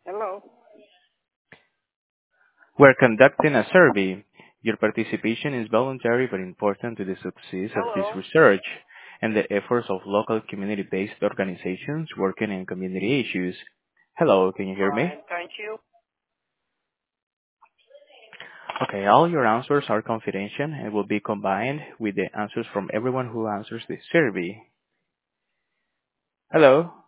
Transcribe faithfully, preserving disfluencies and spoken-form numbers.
Hello. We're conducting a survey. Your participation is voluntary but important to the success of this Hello. research and the efforts of local community-based organizations working in community issues. Hello, can you hear me? Fine, thank you. Okay, all your answers are confidential and will be combined with the answers from everyone who answers the survey. Hello?